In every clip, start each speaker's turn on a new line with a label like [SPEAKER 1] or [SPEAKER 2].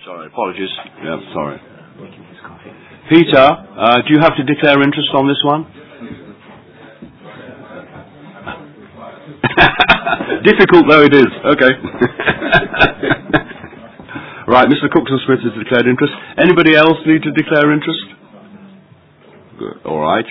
[SPEAKER 1] Sorry, apologies. Yeah, sorry. Peter, do you have to declare interest on this one? Difficult though it is. Okay. Right, Mr. Cookson-Smith has declared interest. Anybody else need to declare interest? Good. All right.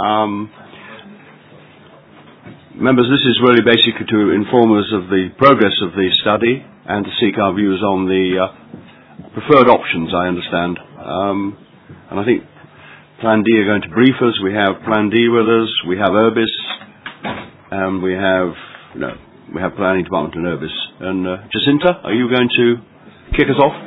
[SPEAKER 1] Members, this is really basically to inform us of the progress of the study and to seek our views on the preferred options, I understand. And I think Plan D are going to brief us. We have Plan D with us. We have Urbis. And we have Planning Department and Urbis. And Jacinta, are you going to kick us off?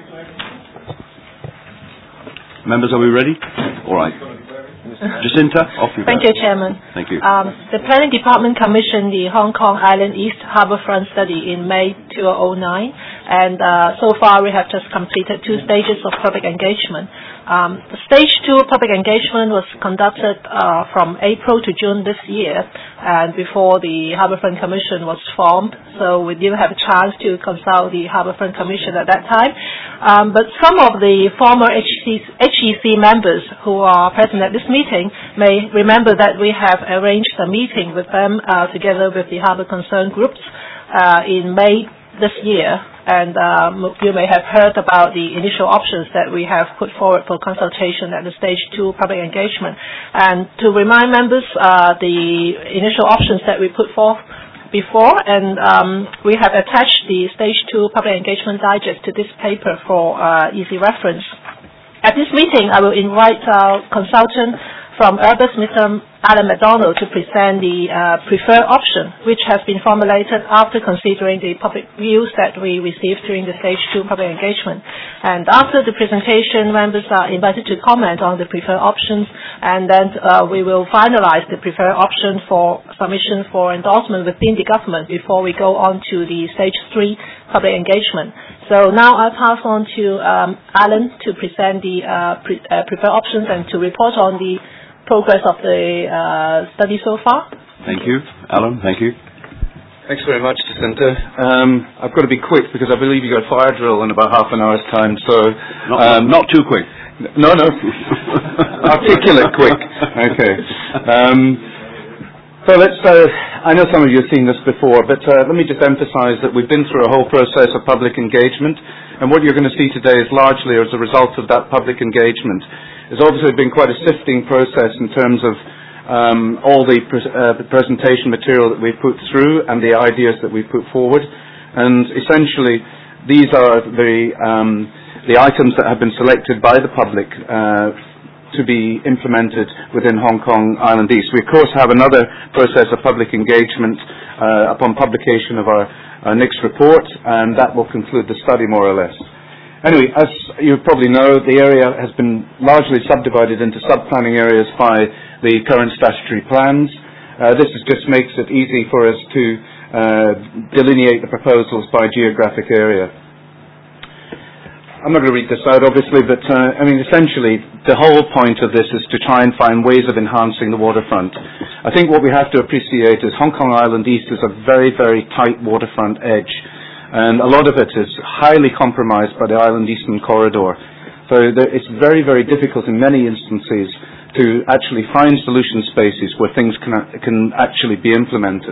[SPEAKER 1] Members, are we ready? All right. Jacinta, off you go.
[SPEAKER 2] Thank you, Chairman.
[SPEAKER 1] Thank you.
[SPEAKER 2] The Planning Department commissioned the Hong Kong Island East Harbourfront study in May 2009, and so far we have just completed 2 stages of public engagement. The Stage 2 public engagement was conducted from April to June this year, and before the Harbourfront Commission was formed, so we didn't have a chance to consult the Harbourfront Commission at that time. But some of the former HEC members who are present at this meeting may remember that we have arranged a meeting with them together with the Harbour Concern groups in May this year, and you may have heard about the initial options that we have put forward for consultation at the Stage 2 public engagement. And to remind members, the initial options that we put forth before, and we have attached the Stage 2 public engagement digest to this paper for easy reference. At this meeting, I will invite our consultant from Urbis, Mr. Alan McDonald, to present the preferred option, which has been formulated after considering the public views that we received during the Stage 2 public engagement. And after the presentation, members are invited to comment on the preferred options, and then we will finalize the preferred option for submission for endorsement within the government before we go on to the Stage 3 public engagement. So now I'll pass on to Alan to present the preferred options and to report on the progress of the study so far.
[SPEAKER 1] Thank you. Alan, thank you.
[SPEAKER 3] Thanks very much, Jacinta. I've got to be quick because I believe you've got fire drill in about half an hour's time, so...
[SPEAKER 1] Not too quick.
[SPEAKER 3] No. Articulate quick. Okay. So let's... I know some of you have seen this before, but let me just emphasize that we've been through a whole process of public engagement, and what you're going to see today is largely as a result of that public engagement. It's obviously been quite a sifting process in terms of all the presentation material that we've put through and the ideas that we've put forward. And essentially, these are the items that have been selected by the public to be implemented within Hong Kong Island East. We, of course, have another process of public engagement upon publication of our next report, and that will conclude the study more or less. Anyway, as you probably know, the area has been largely subdivided into sub-planning areas by the current statutory plans. This just makes it easy for us to delineate the proposals by geographic area. I'm not going to read this out, obviously, but essentially, the whole point of this is to try and find ways of enhancing the waterfront. I think what we have to appreciate is Hong Kong Island East is a very, very tight waterfront edge. And a lot of it is highly compromised by the Island Eastern Corridor. So it's very, very difficult in many instances to actually find solution spaces where things can actually be implemented.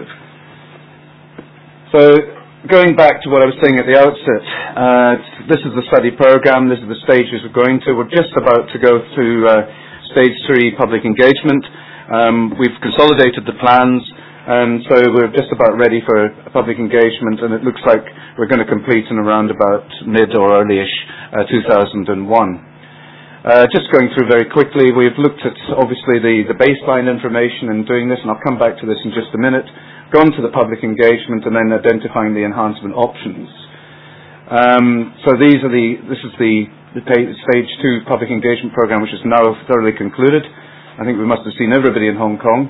[SPEAKER 3] So going back to what I was saying at the outset, this is the study program, this is the stages we're going to. We're just about to go through Stage 3 public engagement. We've consolidated the plans, and so we're just about ready for a public engagement, and it looks like we're going to complete in around about mid or early-ish 2001. Just going through very quickly, we've looked at obviously the baseline information in doing this, and I'll come back to this in just a minute, gone to the public engagement and then identifying the enhancement options. So this is the Stage 2 public engagement program, which is now thoroughly concluded. I think we must have seen everybody in Hong Kong.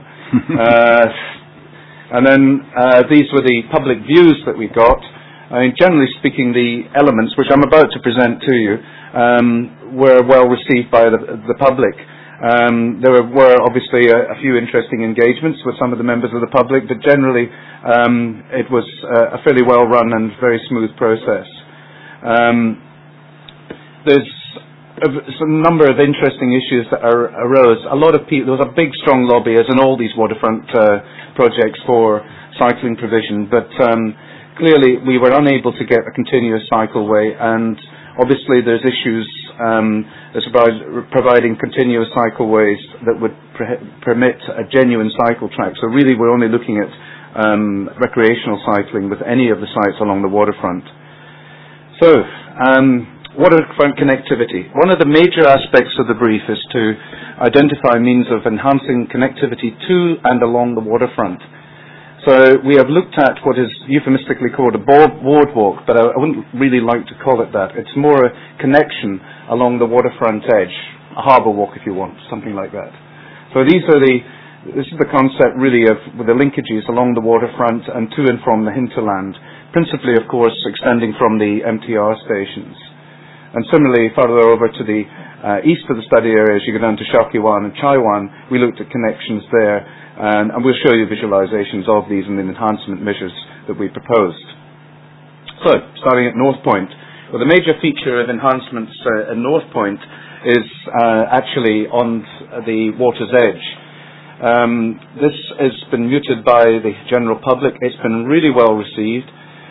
[SPEAKER 3] And then these were the public views that we got. Generally speaking, the elements which I'm about to present to you were well received by the public. There were obviously a few interesting engagements with some of the members of the public, but generally it was a fairly well run and very smooth process. there's some number of interesting issues that arose. A lot of people, there was a big, strong lobby, as in all these waterfront projects, for cycling provision, but clearly we were unable to get a continuous cycleway, and obviously there's issues as about providing continuous cycleways that would permit a genuine cycle track. So really we're only looking at recreational cycling with any of the sites along the waterfront. So, waterfront connectivity. One of the major aspects of the brief is to identify means of enhancing connectivity to and along the waterfront. So we have looked at what is euphemistically called a boardwalk, but I wouldn't really like to call it that. It's more a connection along the waterfront edge, a harbour walk if you want, something like that. So this is the concept really of the linkages along the waterfront and to and from the hinterland, principally of course extending from the MTR stations. And similarly, further over to the east of the study area, as you go down to Shau Kei Wan and Chai Wan, we looked at connections there, and we'll show you visualizations of these and the enhancement measures that we proposed. So, starting at North Point. Well, the major feature of enhancements at North Point is actually on the water's edge. This has been mooted by the general public. It's been really well received.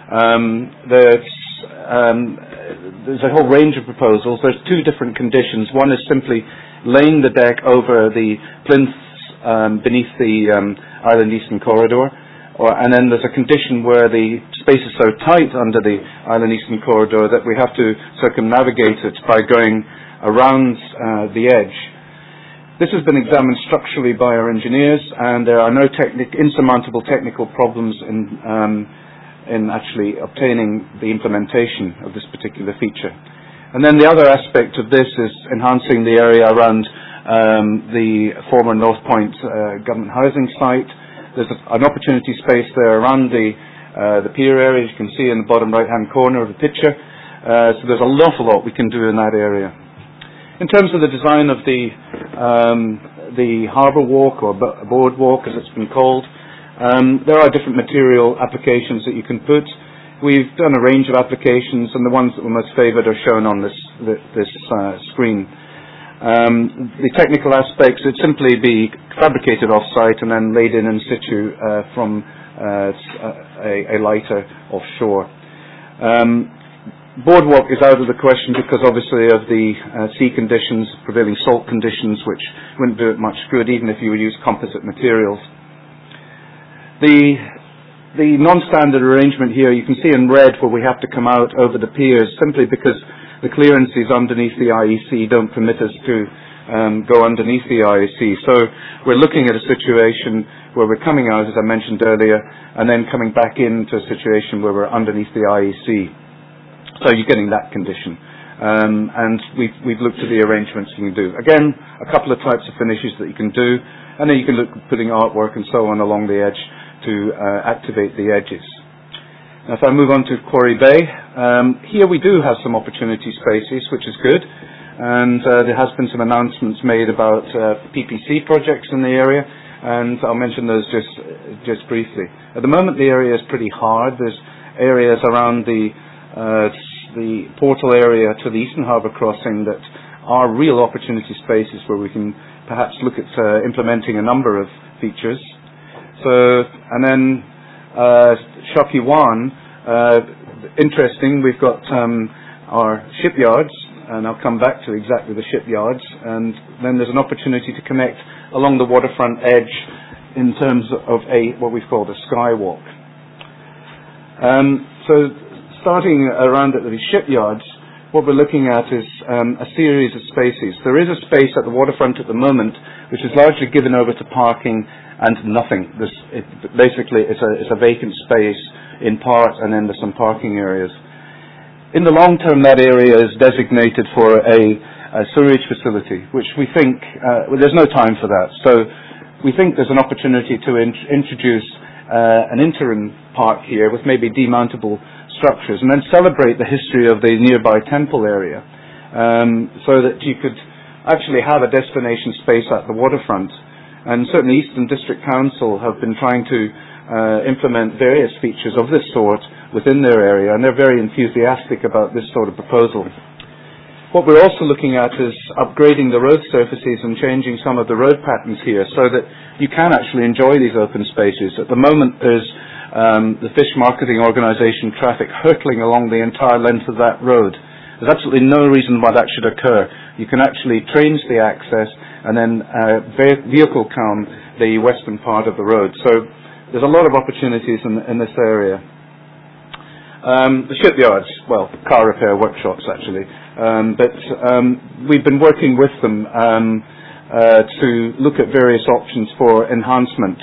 [SPEAKER 3] There's a whole range of proposals. There's two different conditions. One is simply laying the deck over the plinths beneath the Island Eastern Corridor, and then there's a condition where the space is so tight under the Island Eastern Corridor that we have to circumnavigate it by going around the edge. This has been examined structurally by our engineers, and there are no insurmountable technical problems in actually obtaining the implementation of this particular feature. And then the other aspect of this is enhancing the area around the former North Point government housing site. There's an opportunity space there around the pier area, as you can see in the bottom right-hand corner of the picture. So there's an awful lot we can do in that area. In terms of the design of the harbour walk, or boardwalk as it's been called, there are different material applications that you can put. We've done a range of applications, and the ones that were most favoured are shown on this screen. The technical aspects would simply be fabricated off-site and then laid in situ from a lighter offshore. Boardwalk is out of the question because obviously of the sea conditions, prevailing salt conditions, which wouldn't do it much good even if you would use composite materials. The non-standard arrangement here, you can see in red where we have to come out over the piers simply because the clearances underneath the IEC don't permit us to go underneath the IEC. So we're looking at a situation where we're coming out, as I mentioned earlier, and then coming back into a situation where we're underneath the IEC. So you're getting that condition. And we've looked at the arrangements you can do. Again, a couple of types of finishes that you can do, and then you can look at putting artwork and so on along the edge to activate the edges. Now, if I move on to Quarry Bay, here we do have some opportunity spaces, which is good, and there has been some announcements made about PPC projects in the area, and I'll mention those just briefly. At the moment, the area is pretty hard. There's areas around the portal area to the Eastern Harbour crossing that are real opportunity spaces where we can perhaps look at implementing a number of features. So, and then Shau Kei Wan, interesting, we've got our shipyards, and I'll come back to exactly the shipyards, and then there's an opportunity to connect along the waterfront edge in terms of what we've called a skywalk. So starting around at the shipyards, what we're looking at is a series of spaces. There is a space at the waterfront at the moment which is largely given over to parking and nothing. Basically, it's a vacant space in part, and then there's some parking areas. In the long term, that area is designated for a sewerage facility, which we think, there's no time for that. So we think there's an opportunity to introduce an interim park here with maybe demountable structures, and then celebrate the history of the nearby temple area, so that you could actually have a destination space at the waterfront. And certainly Eastern District Council have been trying to implement various features of this sort within their area, and they're very enthusiastic about this sort of proposal. What we're also looking at is upgrading the road surfaces and changing some of the road patterns here so that you can actually enjoy these open spaces. At the moment, there's the Fish Marketing Organisation traffic hurtling along the entire length of that road. There's absolutely no reason why that should occur. You can actually change the access and then vehicle calm the western part of the road. So there's a lot of opportunities in this area. The shipyards, well, car repair workshops actually, but we've been working with them to look at various options for enhancement.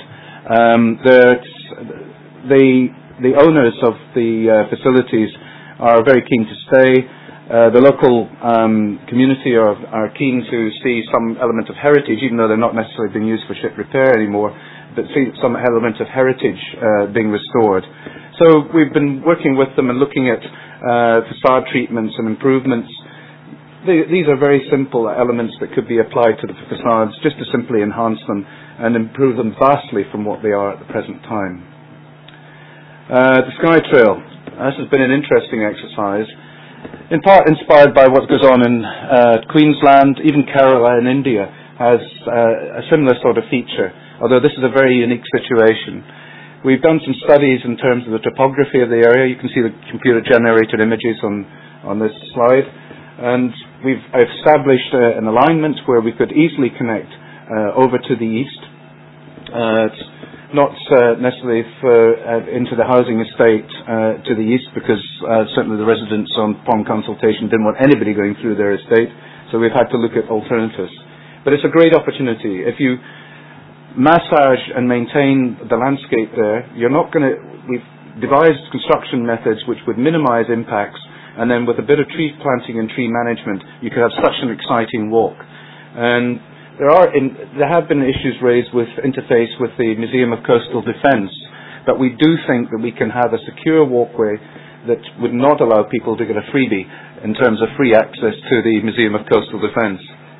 [SPEAKER 3] The owners of the facilities are very keen to stay. The local community are keen to see some element of heritage, even though they're not necessarily being used for ship repair anymore, but see some element of heritage being restored. So we've been working with them and looking at facade treatments and improvements. These are very simple elements that could be applied to the facades just to simply enhance them and improve them vastly from what they are at the present time. The Sky Trail. This has been an interesting exercise, in part inspired by what goes on in Queensland. Even Kerala in India has a similar sort of feature, although this is a very unique situation. We've done some studies in terms of the topography of the area. You can see the computer-generated images on this slide. And we've established an alignment where we could easily connect over to the east. It's not necessarily into the housing estate to the east, because certainly the residents upon consultation didn't want anybody going through their estate. So we've had to look at alternatives. But it's a great opportunity. If you massage and maintain the landscape there, we've devised construction methods which would minimize impacts, and then with a bit of tree planting and tree management, you could have such an exciting walk. And there have been issues raised with interface with the Museum of Coastal Defence, but we do think that we can have a secure walkway that would not allow people to get a freebie in terms of free access to the Museum of Coastal Defence.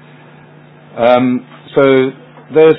[SPEAKER 3] So there's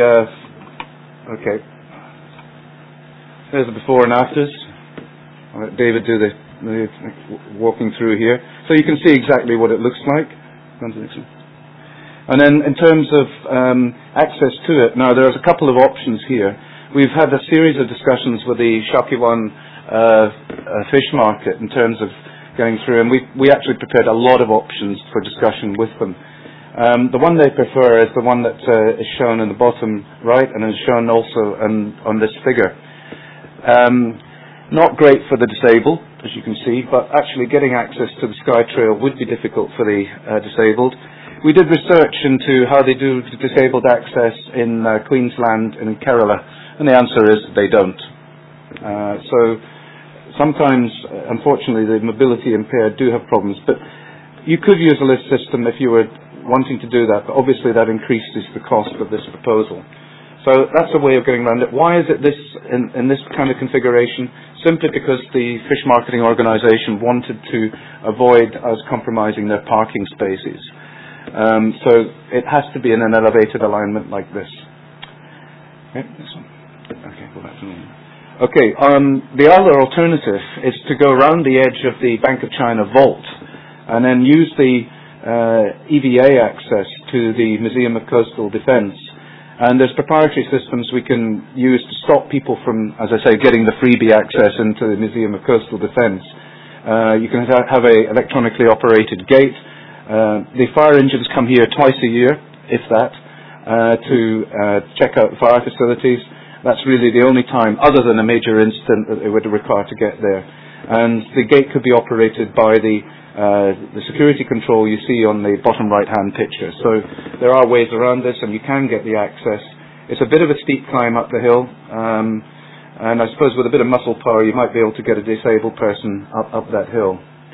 [SPEAKER 3] there's the before and afters. I'll let David do the walking through here. So you can see exactly what it looks like. And then in terms of access to it, now there's a couple of options here. We've had a series of discussions with the Shakiwan fish market in terms of going through, and we actually prepared a lot of options for discussion with them. The one they prefer is the one that is shown in the bottom right and is shown also on this figure. Not great for the disabled, as you can see, but actually getting access to the Sky Trail would be difficult for the disabled. We did research into how they do disabled access in Queensland and in Kerala, and the answer is they don't. So sometimes, unfortunately, the mobility impaired do have problems, but you could use a lift system if you were wanting to do that, but obviously that increases the cost of this proposal. So that's a way of getting around it. Why is it this in this kind of configuration? Simply because the Fish Marketing Organisation wanted to avoid us compromising their parking spaces. So it has to be in an elevated alignment like this. Okay, this one. Okay, go back to normal. Okay, the other alternative is to go around the edge of the Bank of China vault and then use the EVA access to the Museum of Coastal Defence. And there's proprietary systems we can use to stop people from, as I say, getting the freebie access into the Museum of Coastal Defence. You can have an electronically operated gate. The fire engines come here twice a year, if that, to check out fire facilities. That's really the only time, other than a major incident, that they would require to get there. And the gate could be operated by the security control you see on the bottom right-hand picture. So there are ways around this, and you can get the access. It's a bit of a steep climb up the hill, and I suppose with a bit of muscle power you might be able to get a disabled person up that hill.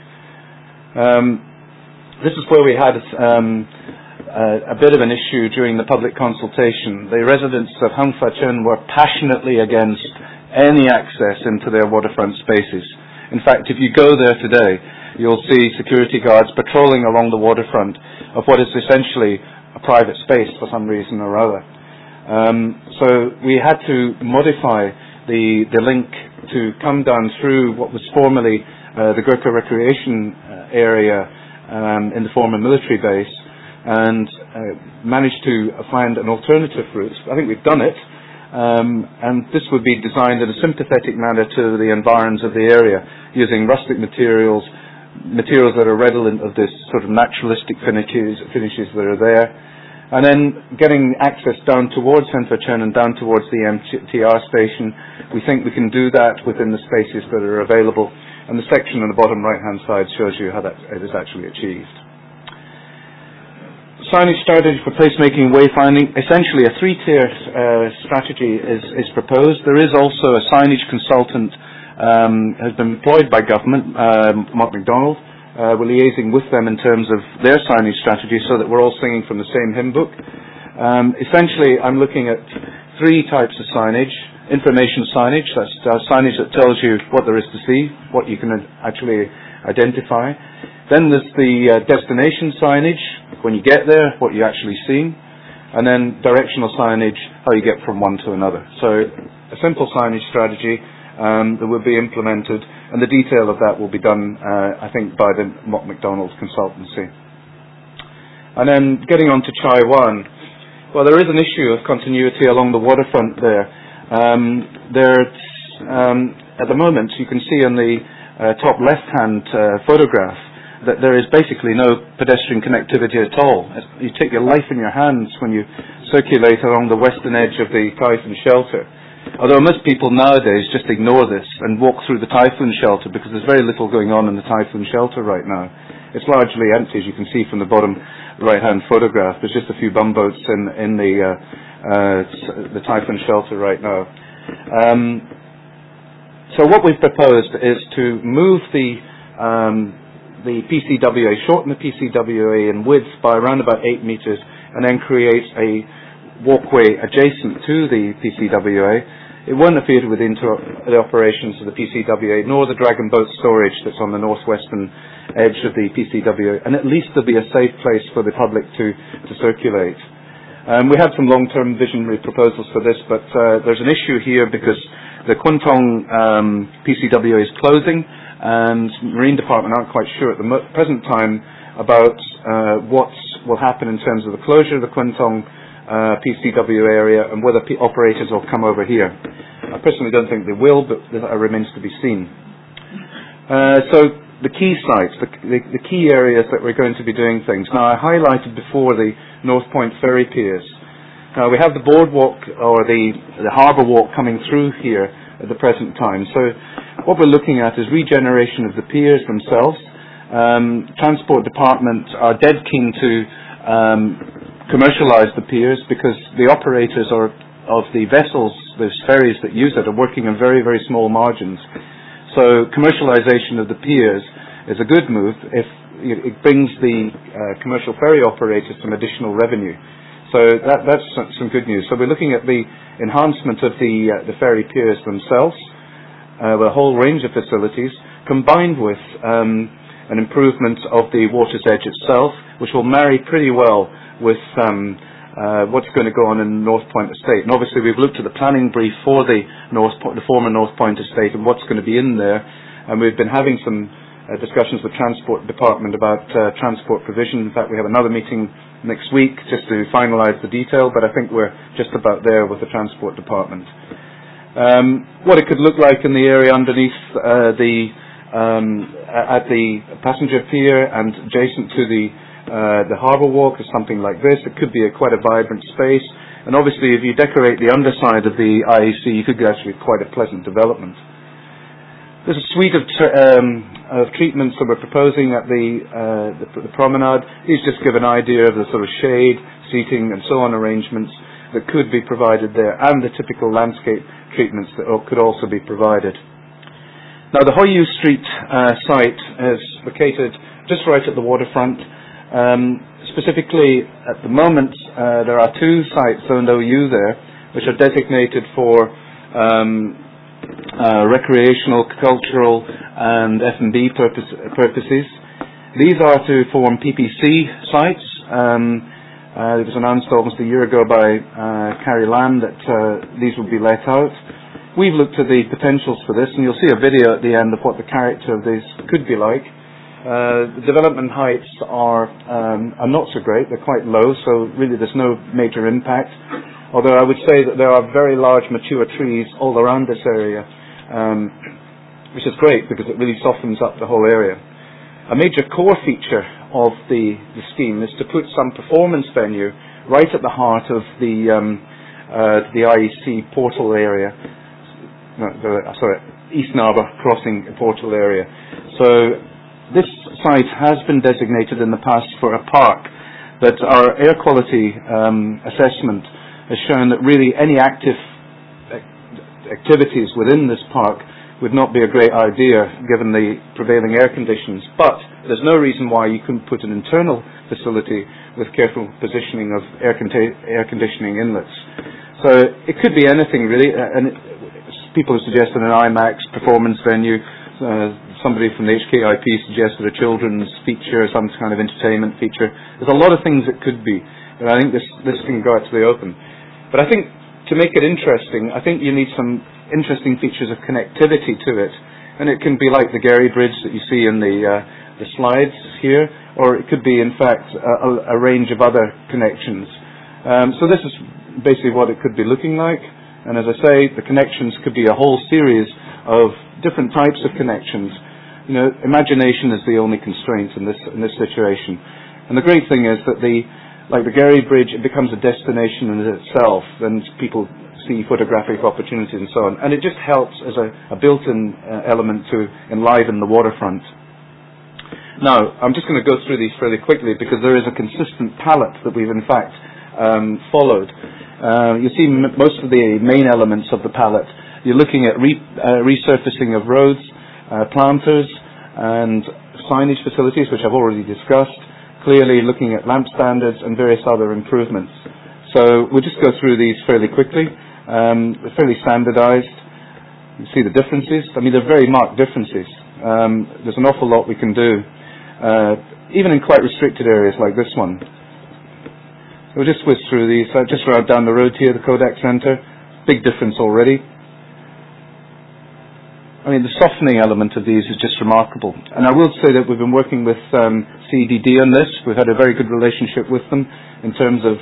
[SPEAKER 3] This is where we had a bit of an issue during the public consultation. The residents of Hung Fa Chun were passionately against any access into their waterfront spaces. In fact, if you go there today, you'll see security guards patrolling along the waterfront of what is essentially a private space for some reason or other. So we had to modify the link to come down through what was formerly the Gurkha Recreation area in the former military base and managed to find an alternative route. I think we've done it, and this would be designed in a sympathetic manner to the environs of the area, using rustic materials that are redolent of this sort of naturalistic finishes that are there, and then getting access down towards Saint-Verchain and down towards the MTR station. We think we can do that within the spaces that are available, and the section on the bottom right-hand side shows you how that it is actually achieved. Signage strategy for placemaking and wayfinding. Essentially, a three-tier strategy is proposed. There is also a signage consultant has been employed by government, Mark MacDonald. We're liaising with them in terms of their signage strategy so that we're all singing from the same hymn book. Essentially, I'm looking at three types of signage. Information signage, that's signage that tells you what there is to see, what you can actually identify. Then there's the destination signage, when you get there, what you actually see. And then directional signage, how you get from one to another. So a simple signage strategy that will be implemented, and the detail of that will be done, I think, by the Mark MacDonald consultancy. And then getting on to Chai Wan. Well, there is an issue of continuity along the waterfront there. At the moment, you can see on the top left-hand photograph that there is basically no pedestrian connectivity at all. You take your life in your hands when you circulate along the western edge of the typhoon shelter. Although most people nowadays just ignore this and walk through the typhoon shelter because there's very little going on in the typhoon shelter right now. It's largely empty, as you can see from the bottom right-hand photograph. There's just a few bumboats in the typhoon shelter right now. So what we've proposed is to move the PCWA, shorten the PCWA in width by around about 8 meters, and then create a walkway adjacent to the PCWA. It won't appear to the operations of the PCWA, nor the dragon boat storage that's on the northwestern edge of the PCWA, and at least there'll be a safe place for the public to circulate. We have some long-term visionary proposals for this, but there's an issue here because the Kwun Tong PCWA is closing, and Marine Department aren't quite sure at the present time about what will happen in terms of the closure of the Kwun Tong PCW area and whether operators will come over here. I personally don't think they will, but that remains to be seen. So the key sites, the key areas that we're going to be doing things. Now, I highlighted before the North Point ferry piers. Now, we have the boardwalk or the harbour walk coming through here at the present time. So what we're looking at is regeneration of the piers themselves. Transport Department are dead keen to commercialize the piers because the operators of the vessels, those ferries that use it, are working on very, very small margins. So commercialization of the piers is a good move if it brings the commercial ferry operators some additional revenue. So that's some good news. So we're looking at the enhancement of the ferry piers themselves, with a whole range of facilities, combined with an improvement of the water's edge itself, which will marry pretty well with what's going to go on in North Point Estate. And obviously we've looked at the planning brief for the former North Point Estate and what's going to be in there, and we've been having some discussions with Transport Department about transport provision. In fact, we have another meeting next week just to finalise the detail, but I think we're just about there with the Transport Department. What it could look like in the area underneath at the passenger pier and adjacent to the harbour walk is something like this. It could be quite a vibrant space, and obviously if you decorate the underside of the IEC, you could get actually quite a pleasant development. There's a suite of treatments that we're proposing at the promenade. These just give an idea of the sort of shade, seating and so on arrangements that could be provided there, and the typical landscape treatments that could also be provided. Now, the Hoi Yu Street site is located just right at the waterfront. Specifically, at the moment, there are two sites owned OU there, which are designated for recreational, cultural, and F&B purposes. These are to form PPC sites. It was announced almost a year ago by Carrie Lamb that these would be let out. We've looked at the potentials for this, and you'll see a video at the end of what the character of these could be like. The development heights are not so great. They're quite low, so really there's no major impact. Although I would say that there are very large mature trees all around this area, which is great because it really softens up the whole area. A major core feature of the scheme is to put some performance venue right at the heart of the IEC portal area. East Narber Crossing portal area. So this site has been designated in the past for a park, but our air quality assessment has shown that really any activities within this park would not be a great idea given the prevailing air conditions. But there's no reason why you couldn't put an internal facility with careful positioning of air conditioning inlets. So it could be anything really, and people have suggested an IMAX performance venue. Somebody from the HKIP suggested a children's feature, some kind of entertainment feature. There's a lot of things it could be, but I think this can go out to the open. But I think to make it interesting, I think you need some interesting features of connectivity to it, and it can be like the Gary Bridge that you see in the slides here, or it could be in fact a range of other connections. So this is basically what it could be looking like. And as I say, the connections could be a whole series of different types of connections. You know, imagination is the only constraint in this situation. And the great thing is that like the Gary Bridge, it becomes a destination in itself, and people see photographic opportunities and so on. And it just helps as a built-in element to enliven the waterfront. Now, I'm just going to go through these fairly quickly because there is a consistent palette that we've in fact followed. You see most of the main elements of the palette. You're looking at resurfacing of roads, planters, and signage facilities, which I've already discussed. Clearly looking at lamp standards and various other improvements. So we'll just go through these fairly quickly. They're fairly standardized. You see the differences. I mean, they're very marked differences. There's an awful lot we can do, even in quite restricted areas like this one. We'll just whiz through these. Just right down the road here, the Kodak Center. Big difference already. I mean, the softening element of these is just remarkable. And I will say that we've been working with CEDD on this. We've had a very good relationship with them in terms of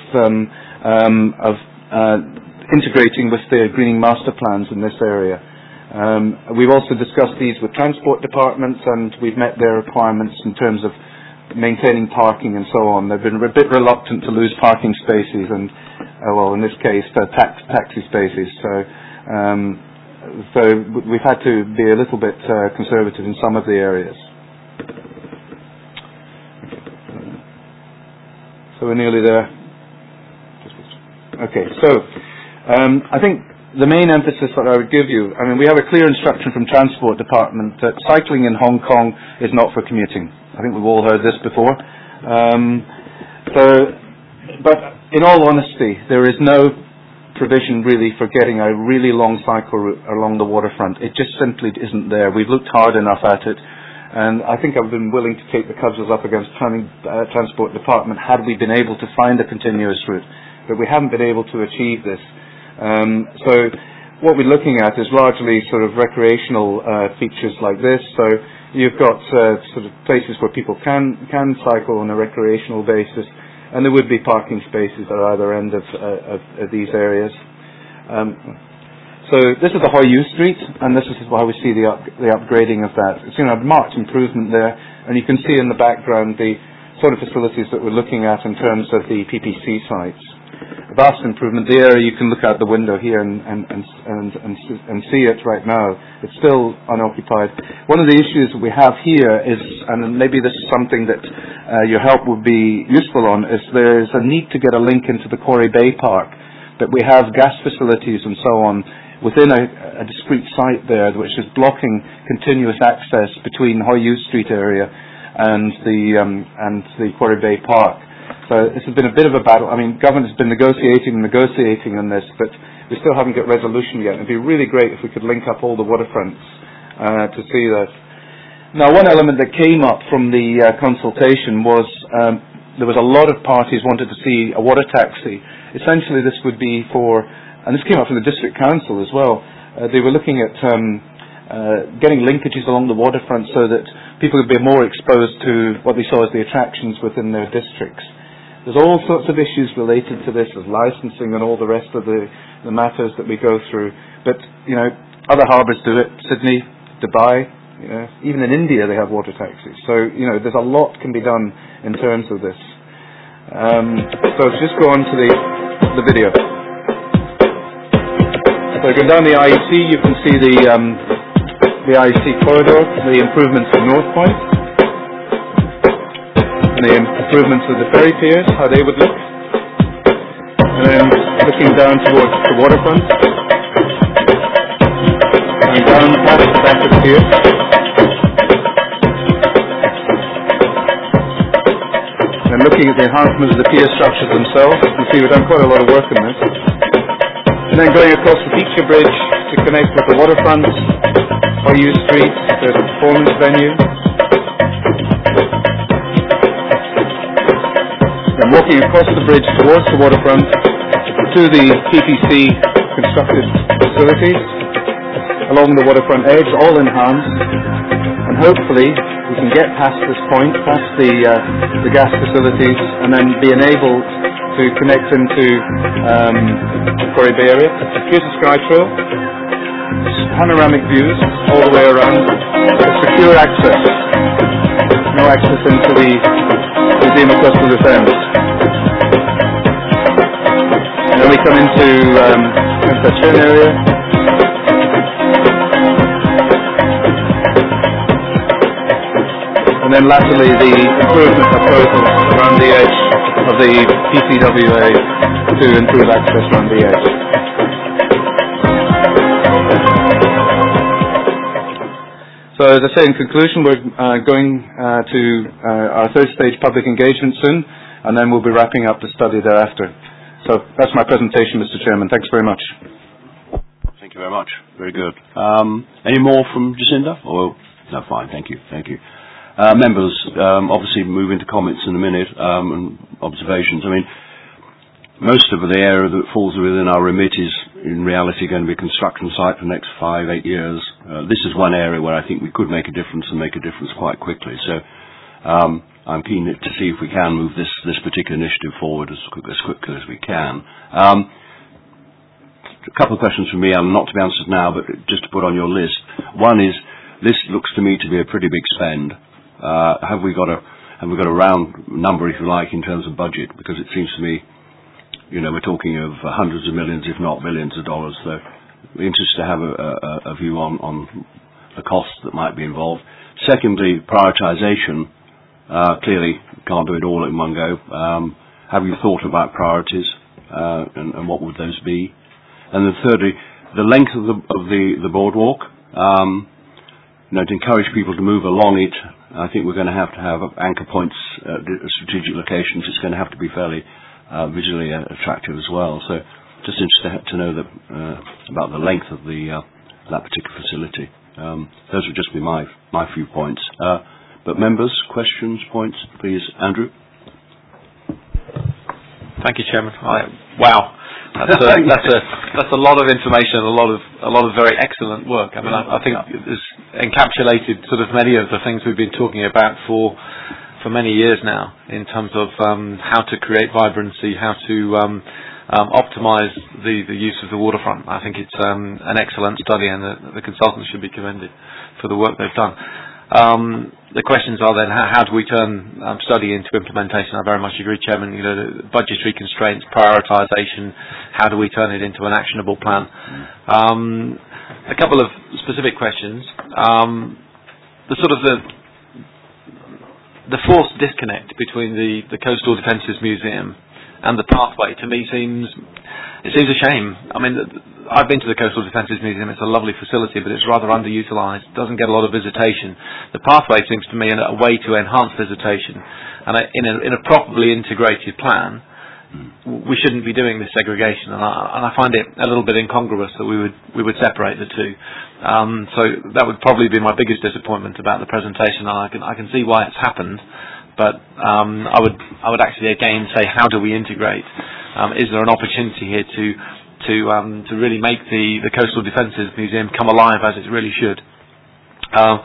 [SPEAKER 3] integrating with their greening master plans in this area. We've also discussed these with transport departments, and we've met their requirements in terms of maintaining parking and so on. They've been a bit reluctant to lose parking spaces and, well, in this case, taxi spaces. So we've had to be a little bit conservative in some of the areas. So we're nearly there. Okay, so I think the main emphasis that I would give you, I mean, we have a clear instruction from Transport Department that cycling in Hong Kong is not for commuting. I think we've all heard this before. But in all honesty, there is no provision really for getting a really long cycle route along the waterfront. It just simply isn't there. We've looked hard enough at it, and I think I've been willing to take the cudgels up against Transport Department had we been able to find a continuous route. But we haven't been able to achieve this. So what we're looking at is largely sort of recreational features like this. So you've got sort of places where people can cycle on a recreational basis, and there would be parking spaces at either end of these areas. So this is the Hoi Yu Street, and this is how we see the upgrading of that. It's a marked improvement there, and you can see in the background the sort of facilities that we're looking at in terms of the PPC sites. A vast improvement there. You can look out the window here and see it right now. It's still unoccupied. One of the issues we have here is, and maybe this is something that your help would be useful on, is there's a need to get a link into the Quarry Bay Park. But we have gas facilities and so on within a discrete site there, which is blocking continuous access between Hoi Yu Street area and the Quarry Bay Park. So this has been a bit of a battle. I mean, government has been negotiating on this, but we still haven't got resolution yet. It'd be really great if we could link up all the waterfronts to see that. Now, one element that came up from the consultation was there was a lot of parties wanted to see a water taxi. Essentially, this would be for, and this came up from the district council as well. They were looking at getting linkages along the waterfront so that people would be more exposed to what they saw as the attractions within their districts. There's all sorts of issues related to this, as licensing and all the rest of the matters that we go through. But, other harbours do it. Sydney, Dubai, even in India they have water taxis. So, there's a lot can be done in terms of this. So just go on to the video. So going down the IEC, you can see the IEC corridor, the improvements of North Point, and the improvements of the ferry piers, how they would look. And then looking down towards the waterfront, and down past the back of the pier. And looking at the enhancement of the pier structures themselves, you can see we've done quite a lot of work on this. And then going across the Feature Bridge to connect with the waterfront, Bayou Street, there's a performance venue. Then walking across the bridge towards the waterfront to the PPC constructed facilities along the waterfront edge, all enhanced, and hopefully we can get past this point, past the gas facilities, and then be enabled to connect into the Quarry Bay area. Here's the Skytrail, panoramic views all the way around, secure access, no access into the Museum of Coastal Defence. And then we come into Saint-Etienne area. And then lastly, the improvement proposals around the edge of the PCWA to improve access around the edge. So as I say, in conclusion, we're going to our third stage public engagement soon, and then we'll be wrapping up the study thereafter. So that's my presentation, Mr. Chairman. Thanks very much.
[SPEAKER 1] Thank you very much. Very good. Any more from Jacinda? No, fine. Thank you. Thank you. Members, obviously move into comments in a minute, and observations. I mean, most of the area that falls within our remit is in reality going to be a construction site for the next 5-8 years. This is one area where I think we could make a difference and make a difference quite quickly. So I'm keen to see if we can move this particular initiative forward as quickly as we can. A couple of questions from me, not to be answered now, but just to put on your list. One is, this looks to me to be a pretty big spend. Have we got a round number, if you like, in terms of budget? Because it seems to me, we're talking of hundreds of millions, if not billions of dollars. So we're interested to have a view on the costs that might be involved. Secondly, prioritization. Clearly, can't do it all in one go. Have you thought about priorities, and what would those be? And then thirdly, the length of the boardwalk. To encourage people to move along it, I think we're going to have anchor points at strategic locations. It's going to have to be fairly visually attractive as well. So just interested to know about the length of that particular facility. Those would just be my few points. But members, questions, points, please. Andrew?
[SPEAKER 4] Thank you, Chairman. Wow. That's a lot of information, a lot of very excellent work. I mean, I think it's encapsulated sort of many of the things we've been talking about for many years now, in terms of how to create vibrancy, how to optimise the use of the waterfront. I think it's an excellent study, and the consultants should be commended for the work they've done. The questions are then, how do we turn study into implementation? I very much agree, Chairman. The budgetary constraints, prioritisation, how do we turn it into an actionable plan? A couple of specific questions. The forced disconnect between the Coastal Defences Museum and the pathway, to me, seems a shame. I mean, I've been to the Coastal Defences Museum. It's a lovely facility, but it's rather underutilised. Doesn't get a lot of visitation. The pathway seems to me a way to enhance visitation, and in a properly integrated plan, we shouldn't be doing this segregation. And I find it a little bit incongruous that we would separate the two. So that would probably be my biggest disappointment about the presentation. I can see why it's happened, but I would actually again say, how do we integrate? Is there an opportunity here to really make the Coastal Defences Museum come alive as it really should?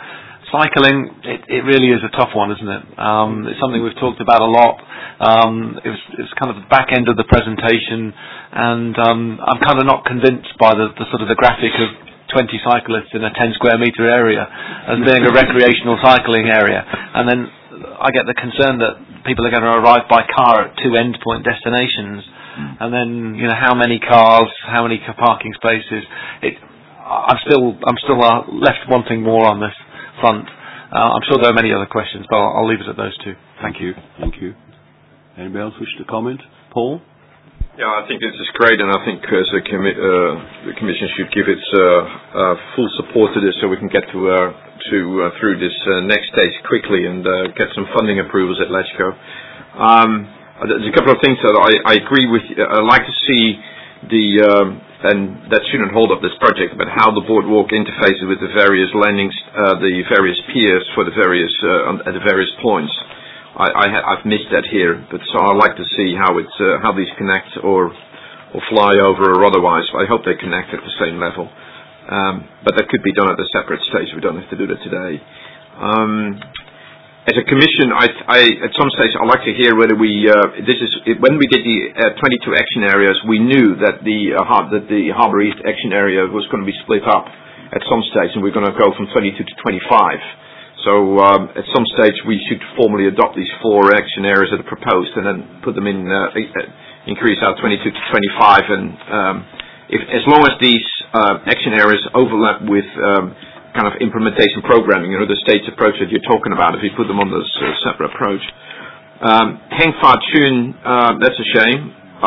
[SPEAKER 4] Cycling, it really is a tough one, isn't it? It's something we've talked about a lot. It was kind of the back end of the presentation, and I'm kind of not convinced by the sort of the graphic of 20 cyclists in a 10 square metre area as being a recreational cycling area. And then I get the concern that people are going to arrive by car at two endpoint destinations, and then how many cars, how many parking spaces. I'm still left wanting more on this front. I'm sure there are many other questions, but I'll leave it at those two.
[SPEAKER 1] Thank you. Anybody else wish to comment? Paul?
[SPEAKER 5] Yeah, I think this is great, and I think as the Commission should give its full support to this, so we can get through this next stage quickly and get some funding approvals at LegCo. There's a couple of things that I agree with. I'd like to see and that shouldn't hold up this project, but how the boardwalk interfaces with the various landings, the various piers for the various at the various points. I've missed that here, but so I'd like to see how these connect or fly over or otherwise. I hope they connect at the same level, but that could be done at a separate stage. We don't have to do that today. As a Commission, at some stage I'd like to hear whether when we did the 22 action areas, we knew that the Harbour East action area was going to be split up at some stage, and we're going to go from 22 to 25. So at some stage we should formally adopt these 4 action areas that are proposed, and then put them in, increase our 22 to 25, and as long as these action areas overlap with kind of implementation programming, the stage approach that you're talking about, if you put them on this separate approach. Hengfa-Tuen, that's a shame.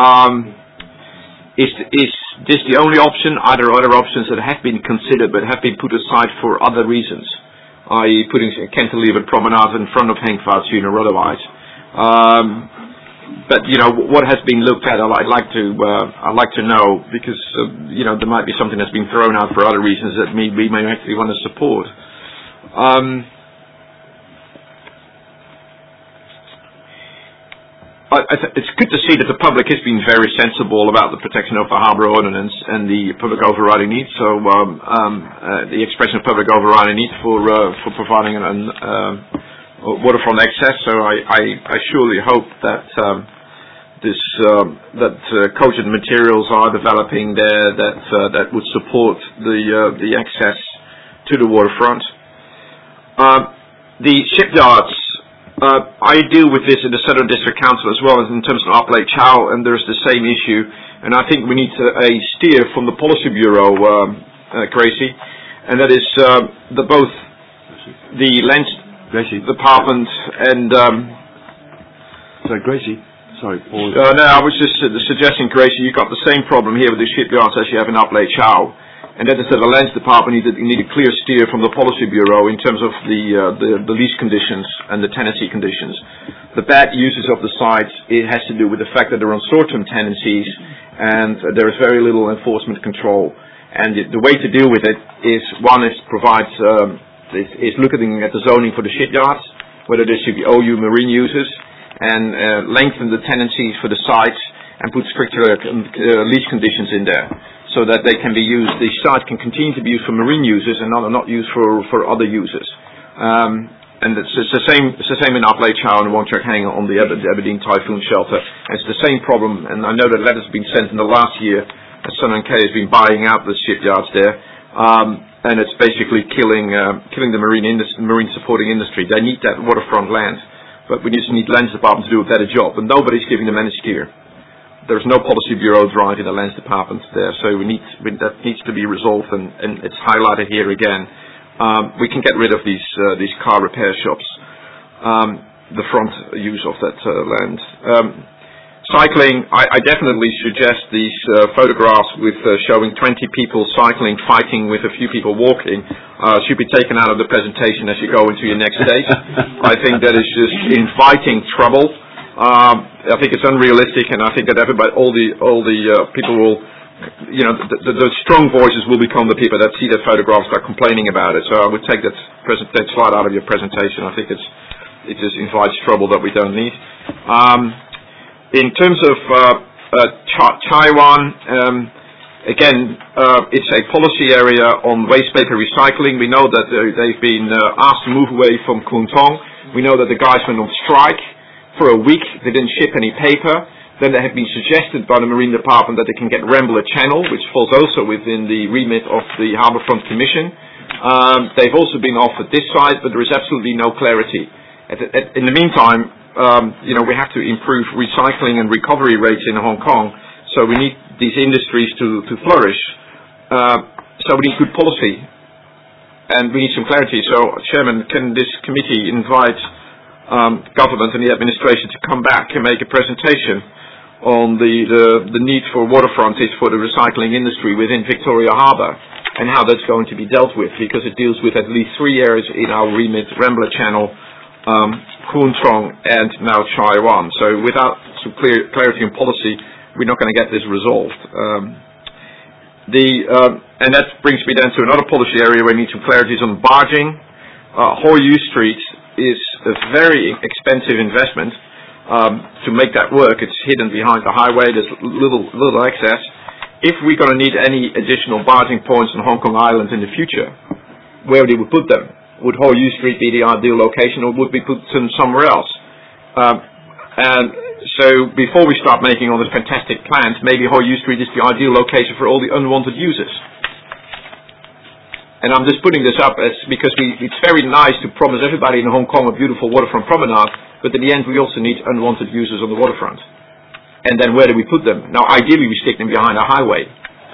[SPEAKER 5] Is this the only option? Are there other options that have been considered but have been put aside for other reasons, i.e. putting a cantilever promenade in front of Hengfa-Tuen or otherwise? But what has been looked at, I'd like to know, because there might be something that's been thrown out for other reasons that we may actually want to support. It's good to see that the public has been very sensible about the protection of the Harbour Ordinance and the public overriding needs. So the expression of public overriding needs for providing waterfront access. So I surely hope that Cogent materials are developing there that would support the access to the waterfront. The shipyards. I deal with this in the Southern District Council as well as in terms of Up Lake Chow, and there's the same issue. And I think we need a steer from the Policy Bureau, Gracie, and that is both the Land Department and.
[SPEAKER 1] Sorry, Gracie. Sorry, Paul.
[SPEAKER 5] No, I was just suggesting, Gracie, you've got the same problem here with the shipyards as you have in Up Lake Chow. And that is that the Lands Department need a clear steer from the Policy Bureau in terms of the lease conditions and the tenancy conditions. The bad uses of the sites, it has to do with the fact that they're on short-term tenancies and there is very little enforcement control. And the way to deal with it is, one is looking at the zoning for the shipyards, whether there should be OU marine users, and lengthen the tenancies for the sites and put stricter lease conditions in there, so that they can be used. The sites can continue to be used for marine users and not used for other users. And it's the same in Up Lake Chow and Wong-Chuk Hang on the Aberdeen Typhoon Shelter. And it's the same problem. And I know that letters have been sent in the last year. Sun and K has been buying out the shipyards there, and it's basically killing the marine supporting industry. They need that waterfront land, but we just need Lands Department to do a better job. And nobody's giving them any steer. There's no Policy Bureau drive in the Lands Department there, so that needs to be resolved, and it's highlighted here again. We can get rid of these car repair shops, the front use of that land. Cycling, I definitely suggest these photographs with showing 20 people cycling, fighting with a few people walking, should be taken out of the presentation as you go into your next stage. I think that is just inviting trouble. I think it's unrealistic, and I think that all the people will, the strong voices will become the people that see that photograph start complaining about it. So I would take that slide out of your presentation. I think it just invites trouble that we don't need. In terms of Taiwan, Again, it's a policy area on waste paper recycling. We know that they've been asked to move away from Kwun Tong. We know that the guys went on strike for a week. They didn't ship any paper. Then they have been suggested by the Marine Department that they can get Rambler Channel, which falls also within the remit of the Harbourfront Commission. They've also been offered this side, but there is absolutely no clarity. In the meantime, we have to improve recycling and recovery rates in Hong Kong. So we need these industries to flourish. So we need good policy. And we need some clarity. So, Chairman, can this committee invite government and the administration to come back and make a presentation on the need for water frontage for the recycling industry within Victoria Harbour and how that's going to be dealt with, because it deals with at least 3 areas in our remit: Rambler Channel, Kwun Tong, and now Chai Wan. So without some clarity and policy, we're not going to get this resolved. And that brings me then to another policy area where we need some clarities on barging. Hoi Yu Street is a very expensive investment. To make that work, it's hidden behind the highway. There's little access. If we're going to need any additional barging points on Hong Kong Island in the future, where would we put them? Would Hoi Yu Street be the ideal location, or would we put them somewhere else? So before we start making all these fantastic plans, maybe Hoi Yu Street is the ideal location for all the unwanted users. And I'm just putting this up because it's very nice to promise everybody in Hong Kong a beautiful waterfront promenade, but in the end we also need unwanted users on the waterfront. And then where do we put them? Now ideally we stick them behind a highway.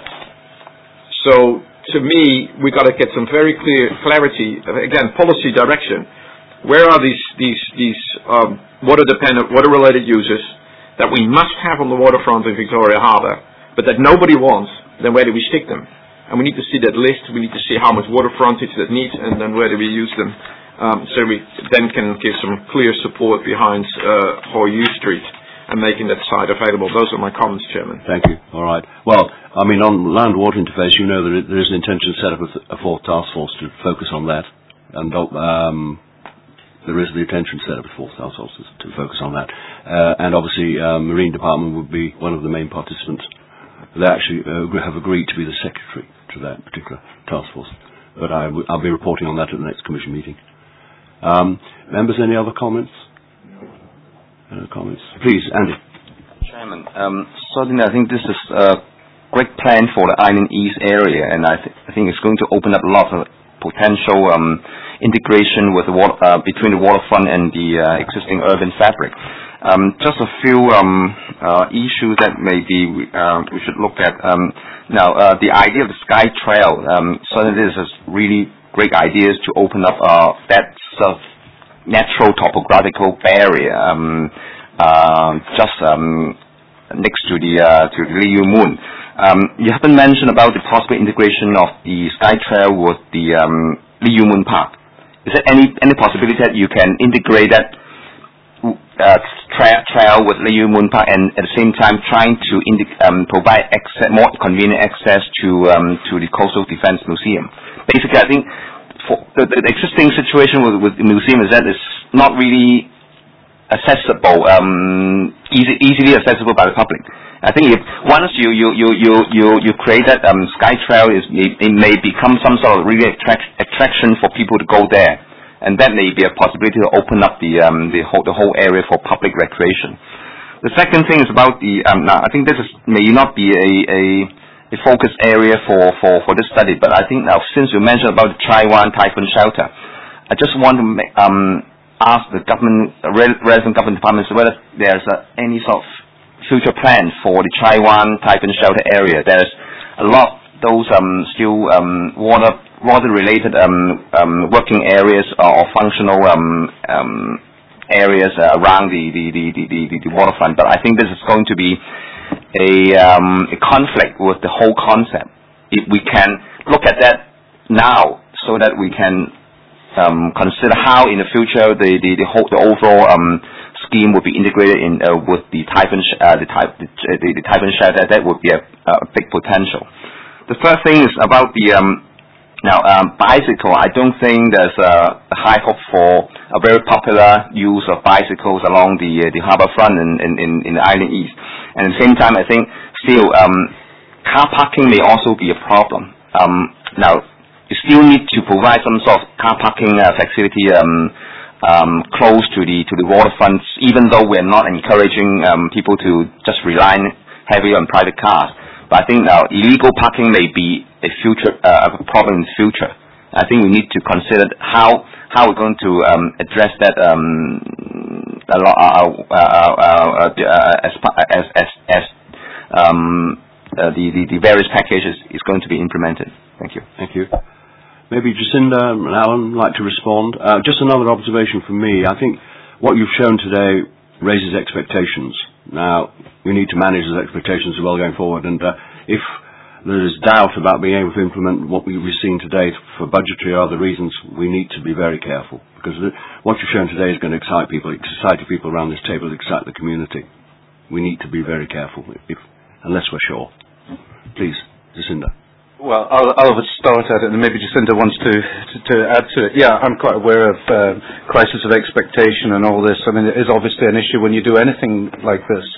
[SPEAKER 5] So to me, we've got to get some very clear clarity, again, policy direction. Where are these water-dependent, water-related users that we must have on the waterfront in Victoria Harbour, but that nobody wants? Then where do we stick them? And we need to see that list. We need to see how much water frontage that needs, and then where do we use them, so we then can give some clear support behind Hoi Yu Street and making that site available. Those are my comments, Chairman.
[SPEAKER 1] Thank you. All right. Well, I mean, on land-water interface, you know there is an intention to set up a fourth task force to focus on that, and there is the intention to set up a fourth task force to focus on that. And obviously, Marine Department would be one of the main participants. They actually have agreed to be the secretary to that particular task force. But I'll be reporting on that at the next Commission meeting. Members, any other comments? Comments? Please, Andy.
[SPEAKER 6] Chairman, certainly I think this is a great plan for the Island East area, and I think it's going to open up a lot of potential integration with between the waterfront and the existing urban fabric. Just a few issues that maybe we should look at. Now, the idea of the Sky Trail, certainly this is really great ideas to open up that sort of natural topographical barrier just next to the Lee Yu Moon. You haven't mentioned about the possible integration of the Sky Trail with the Lee Yu Moon Park. Is there any possibility that you can integrate that trail with Lee Yu Moon Park, and at the same time trying to provide more convenient access to the Coastal Defence Museum? Basically, I think for the existing situation with the museum is that it's not really accessible, easily accessible by the public. I think if once you create that Sky Trail, it may become some sort of really attraction for people to go there, and that may be a possibility to open up the whole area for public recreation. The second thing is about the now I think this may not be a focus area for this study, but I think now since you mentioned about the Chai Wan Typhoon Shelter, I just want to ask the relevant government departments whether there's any sort of future plans for the Chai Wan Typhoon Shelter area. There's a lot of those still water-related working areas or functional areas around the waterfront, but I think this is going to be a conflict with the whole concept. If we can look at that now, so that we can consider how in the future the overall scheme would be integrated in with the typhoon shelter, that would be a big potential. The first thing is about the bicycle. I don't think there's a high hope for a very popular use of bicycles along the harbour front in the Island East. And at the same time, I think still car parking may also be a problem. Now, you still need to provide some sort of car parking facility close to the waterfronts, even though we're not encouraging people to just rely heavily on private cars. But I think illegal parking may be a problem in the future. I think we need to consider how we're going to address that the various packages is going to be implemented. Thank you.
[SPEAKER 1] Thank you. Maybe Jacinda and Alan would like to respond. Just another observation from me. I think what you've shown today raises expectations. Now, we need to manage those expectations as well going forward. And if there is doubt about being able to implement what we've seen today for budgetary or other reasons, we need to be very careful. Because what you've shown today is going to excite people around this table, excite the community. We need to be very careful, unless we're sure. Please, Jacinda.
[SPEAKER 3] Well, I'll start at it, and maybe Jacinda wants to add to it. Yeah, I'm quite aware of crisis of expectation and all this. I mean, it is obviously an issue when you do anything like this.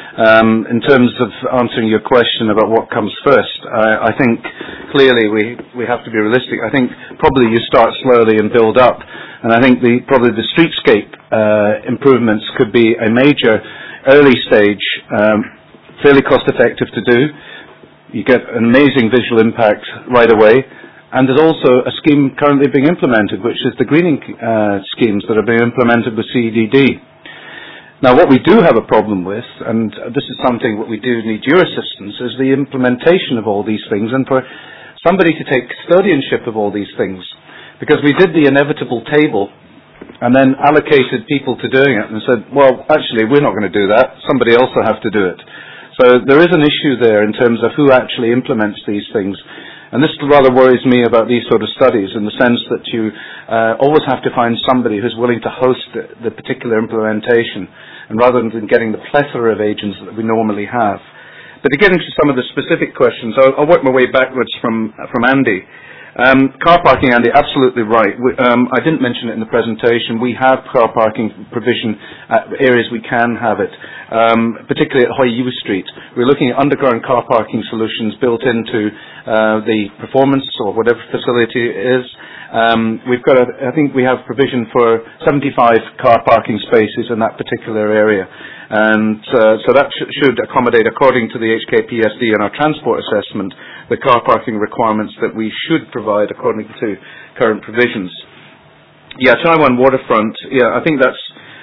[SPEAKER 3] In terms of answering your question about what comes first, I think clearly we have to be realistic. I think probably you start slowly and build up, and I think probably the streetscape improvements could be a major early stage, fairly cost effective to do. You get an amazing visual impact right away. And there's also a scheme currently being implemented, which is the greening schemes that are being implemented with CEDD. Now, what we do have a problem with, and this is something that we do need your assistance, is the implementation of all these things, and for somebody to take custodianship of all these things. Because we did the inevitable table and then allocated people to doing it and said, well, actually, we're not going to do that. Somebody else will have to do it. So there is an issue there in terms of who actually implements these things. And this rather worries me about these sort of studies in the sense that you always have to find somebody who's willing to host the particular implementation, and rather than getting the plethora of agents that we normally have. But to get into some of the specific questions, I'll work my way backwards from Andy. Car parking, Andy, absolutely right. I didn't mention it in the presentation. We have car parking provision at areas we can have it, particularly at Hoi Yu Street. We're looking at underground car parking solutions built into the performance or whatever facility it is. I think we have provision for 75 car parking spaces in that particular area. And so that should accommodate, according to the HKPSD and our transport assessment, the car parking requirements that we should provide according to current provisions. Yeah, Taiwan waterfront, I think that's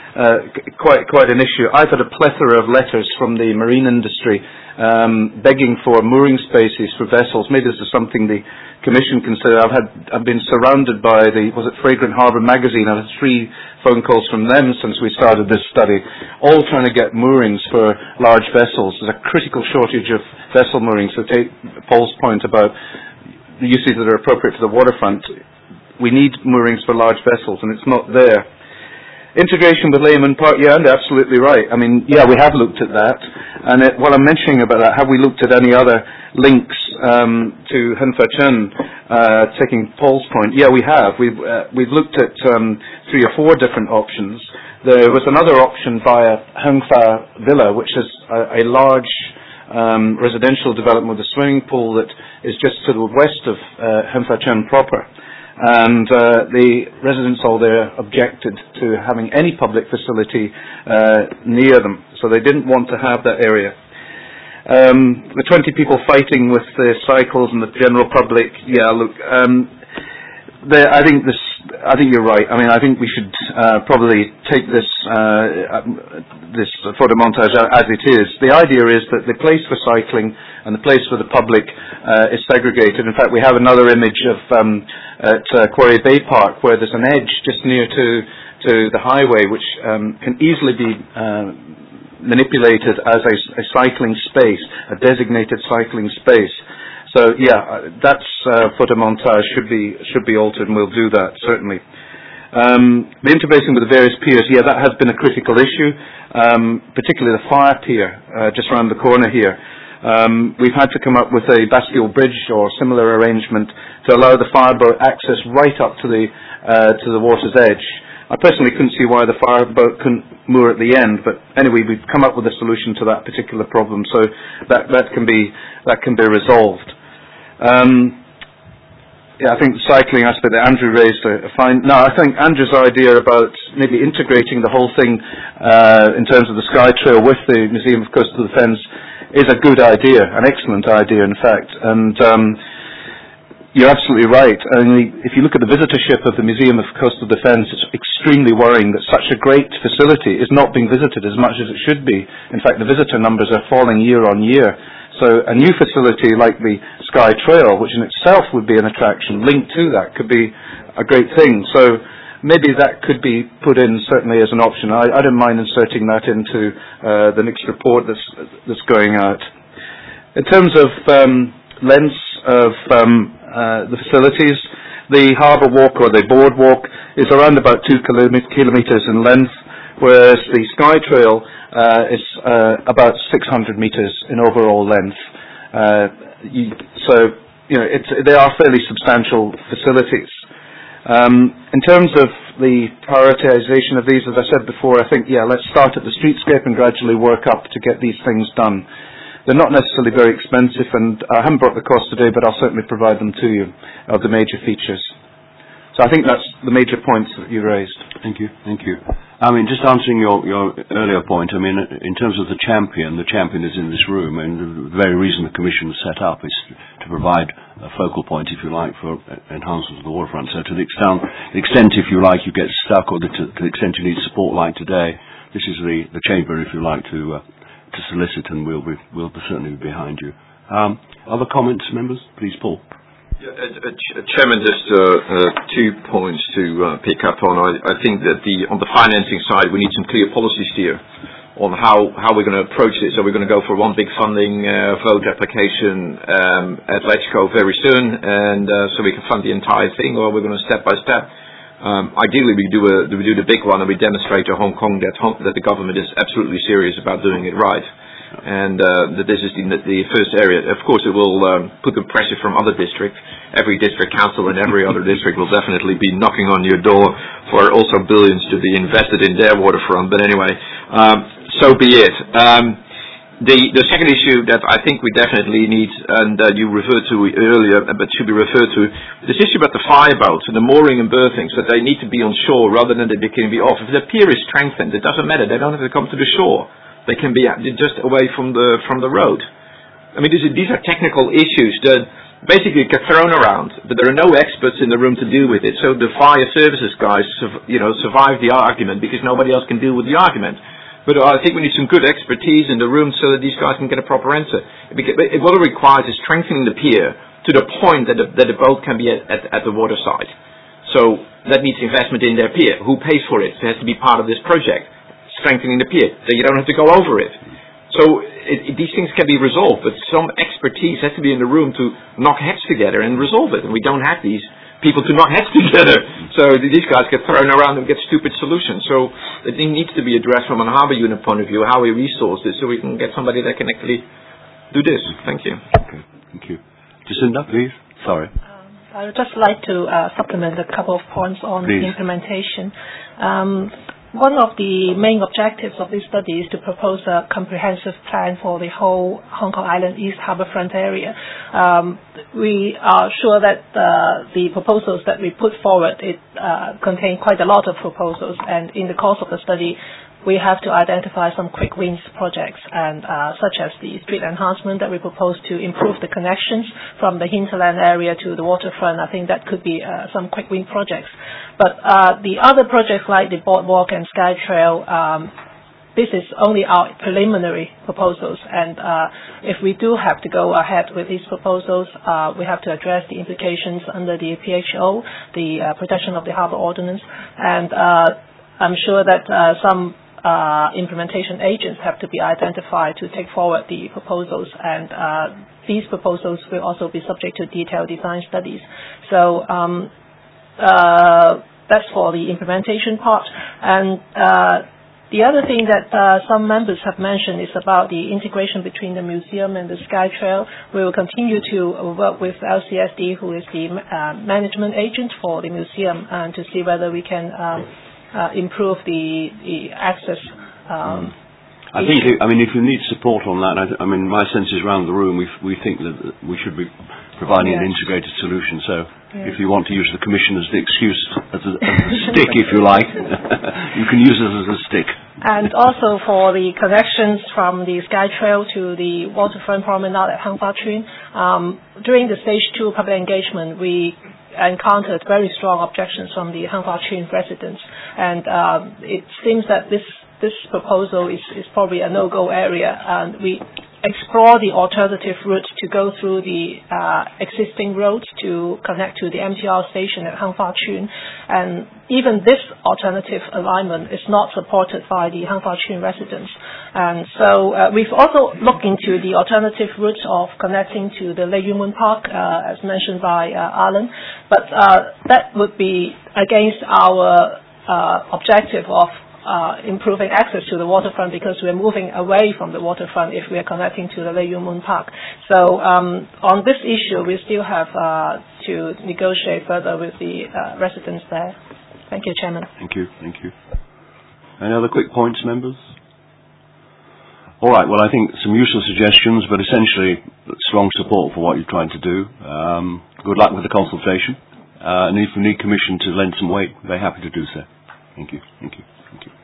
[SPEAKER 3] quite an issue. I've had a plethora of letters from the marine industry begging for mooring spaces for vessels. Maybe this is something the Commission consider. I've been surrounded by Fragrant Harbour magazine. I've had 3 phone calls from them since we started this study, all trying to get moorings for large vessels. There's a critical shortage of vessel moorings. So take Paul's point about the uses that are appropriate to the waterfront. We need moorings for large vessels, and it's not there. Integration with Lehman Park, and absolutely right. I mean, we have looked at that. And while I'm mentioning about that, have we looked at any other links to Hun Fa Chun, taking Paul's point? Yeah, we have. We've looked at 3 or 4 different options. There was another option via Hung Fa Villa, which is a large residential development with a swimming pool that is just to the west of Hun Fa Chun proper. And the residents all there objected to having any public facility near them, so they didn't want to have that area. The 20 people fighting with the cycles and the general public, I think you're right. I mean, I think we should probably take this photo montage as it is. The idea is that the place for cycling and the place for the public is segregated. In fact, we have another image of at Quarry Bay Park where there's an edge just near to the highway which can easily be manipulated as a cycling space, a designated cycling space. So that's photo montage should be altered, and we'll do that certainly. The interfacing with the various piers, that has been a critical issue, particularly the fire pier just around the corner here. We've had to come up with a bascule bridge or similar arrangement to allow the fireboat access right up to the water's edge. I personally couldn't see why the fireboat couldn't moor at the end, but anyway, we've come up with a solution to that particular problem, so that can be resolved. I think the cycling aspect that Andrew raised I think Andrew's idea about maybe integrating the whole thing in terms of the Skytrail with the Museum of Coastal Defence is a good idea, an excellent idea, in fact, and you're absolutely right. If you look at the visitorship of the Museum of Coastal Defence, it's extremely worrying that such a great facility is not being visited as much as it should be. In fact, the visitor numbers are falling year on year. So a new facility like the Sky Trail, which in itself would be an attraction, linked to that could be a great thing. So maybe that could be put in certainly as an option. I don't mind inserting that into the next report that's going out. In terms of lengths of the facilities, the harbour walk or the boardwalk is around about 2 kilometres in length, whereas the Sky Trail is about 600 metres in overall length. They are fairly substantial facilities. In terms of the prioritisation of these, as I said before, I think, let's start at the streetscape and gradually work up to get these things done. They're not necessarily very expensive, and I haven't brought the cost today, but I'll certainly provide them to you, of the major features. So I think that's the major points that you raised.
[SPEAKER 1] Thank you. Just answering your earlier point, in terms of the champion is in this room, and the very reason the Commission was set up is to provide a focal point, if you like, for enhancements of the waterfront. So to the extent, if you like, you get stuck, or to the extent you need support like today, this is the chamber, if you like, to solicit, and we'll certainly be behind you. Other comments, members? Please, Paul.
[SPEAKER 5] Chairman, just 2 points to pick up on. I think that on the financing side, we need some clear policy steer on how we're going to approach this. Are we going to go for one big funding vote application at LegCo very soon, and so we can fund the entire thing, or are we going to step by step? Ideally, we do the big one, and we demonstrate to Hong Kong that the government is absolutely serious about doing it right, and that this is the first area. Of course, it will put the pressure from other districts. Every district council and every other district will definitely be knocking on your door for also billions to be invested in their waterfront. But anyway, so be it. The second issue that I think we definitely need, and you referred to earlier, but should be referred to, this issue about the fireboats and the mooring and berthing, so they need to be on shore rather than they can be off. If the pier is strengthened, it doesn't matter. They don't have to come to the shore. They can be just away from the road. These are technical issues that basically get thrown around, but there are no experts in the room to deal with it. So the fire services guys, survive the argument because nobody else can deal with the argument. But I think we need some good expertise in the room so that these guys can get a proper answer. What it requires is strengthening the pier to the point that the boat can be at the water side. So that needs investment in their pier. Who pays for it? It has to be part of this project, strengthening the pier, so you don't have to go over it. So these things can be resolved, but some expertise has to be in the room to knock heads together and resolve it. And we don't have these people to knock heads together. So these guys get thrown around and get stupid solutions. So it needs to be addressed from an harbour unit point of view, how we resource this, so we can get somebody that can actually do this. Thank you.
[SPEAKER 1] Okay, thank you. Jacinda, please. Sorry.
[SPEAKER 2] I would just like to supplement a couple of points on
[SPEAKER 1] Please.
[SPEAKER 2] The implementation. One of the main objectives of this study is to propose a comprehensive plan for the whole Hong Kong Island East Harbourfront area. We are sure that the proposals that we put forward contain quite a lot of proposals, and in the course of the study, we have to identify some quick wins projects, and such as the street enhancement that we propose to improve the connections from the hinterland area to the waterfront. I think that could be some quick win projects. But the other projects like the boardwalk and Sky Trail, this is only our preliminary proposals, and if we do have to go ahead with these proposals, we have to address the implications under the PHO, the Protection of the Harbour Ordinance, and I'm sure that some implementation agents have to be identified to take forward the proposals, and these proposals will also be subject to detailed design studies. So that's for the implementation part. And the other thing that some members have mentioned is about the integration between the museum and the Sky Trail. We will continue to work with LCSD, who is the management agent for the museum, and to see whether we can improve the access.
[SPEAKER 1] I think, if you need support on that, my sense is around the room, we think that we should be providing an integrated solution. So if you want to use the Commission as the excuse, as a stick, if you like, you can use it as a stick.
[SPEAKER 2] And also for the connections from the SkyTrail to the waterfront promenade at Hang Fa Tsuen, during the Stage 2 public engagement, we encountered very strong objections from the Hang Fa Tsuen residents. And it seems that this proposal is probably a no-go area, and we explore the alternative route to go through the existing roads to connect to the MTR station at Hang Fa Tsuen. And even this alternative alignment is not supported by the Hang Fa Tsuen residents. And so we've also looked into the alternative route of connecting to the Lei Yuen Mun Park, as mentioned by Alan, but that would be against our objective of improving access to the waterfront, because we're moving away from the waterfront if we are connecting to the Lei Yuen Mun Park. So on this issue, we still have to negotiate further with the residents there. Thank you, Chairman.
[SPEAKER 1] Thank you. Any other quick points, members? All right, well, I think some useful suggestions, but essentially strong support for what you're trying to do. Good luck with the consultation. And if you need Commission to lend some weight, very happy to do so. Thank you.